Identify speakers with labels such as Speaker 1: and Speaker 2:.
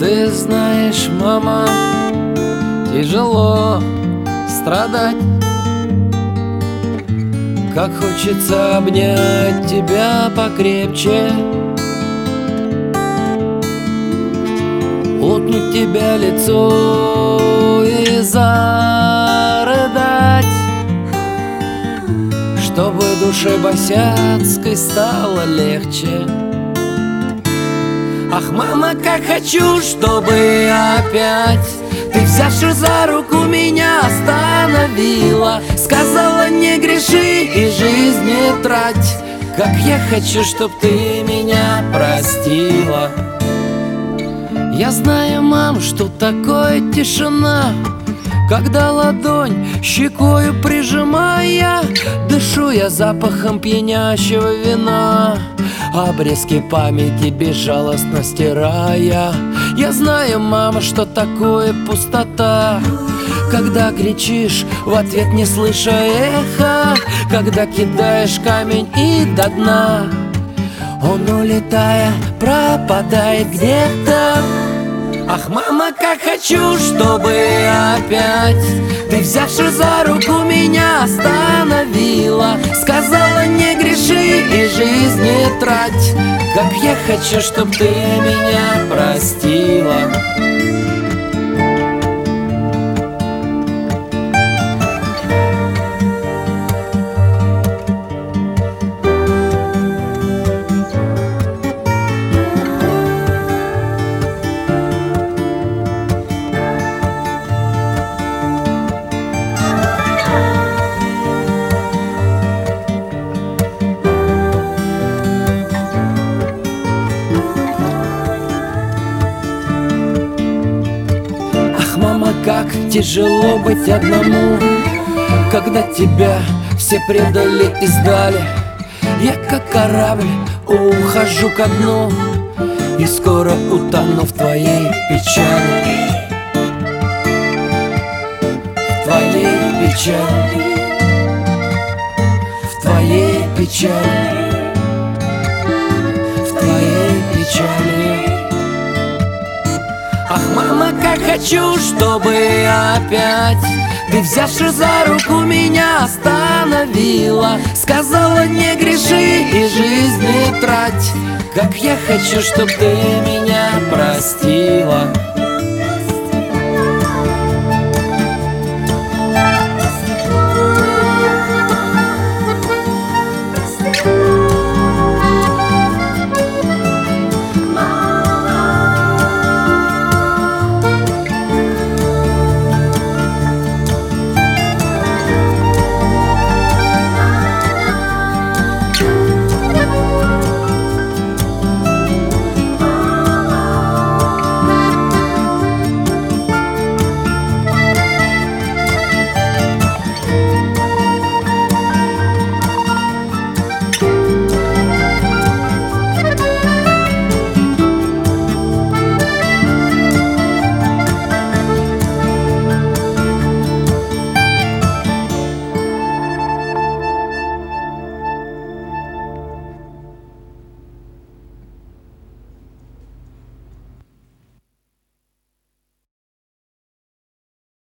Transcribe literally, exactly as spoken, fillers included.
Speaker 1: Ты знаешь, мама, тяжело страдать, как хочется обнять тебя покрепче, утнуть тебя лицо и зарыдать, чтобы душе босяцкой стало легче. Ах, мама, как хочу, чтобы опять ты, взявши за руку, меня остановила, сказала: не греши и жизнь не трать. Как я хочу, чтоб ты меня простила. Я знаю, мам, что такое тишина, когда ладонь щекою прижимая, дышу я запахом пьянящего вина, обрезки памяти безжалостно стирая. Я знаю, мама, что такое пустота, когда кричишь в ответ, не слыша эха, когда кидаешь камень и до дна он, улетая, пропадает где-то. Ах, мама, как хочу, чтобы опять ты, взявши за руку, меня остановила, сказала: не греши и жизнь не трать. Как я хочу, чтоб ты меня простила. Как тяжело быть одному, когда тебя все предали и сдали. Я как корабль ухожу ко дну и скоро утону в твоей печали, в твоей печали, в твоей печали, в твоей печали. Ах, мама, как хочу, чтобы опять ты, взявши за руку, меня остановила, сказала: не греши и жизнь не трать. Как я хочу, чтоб ты меня простила.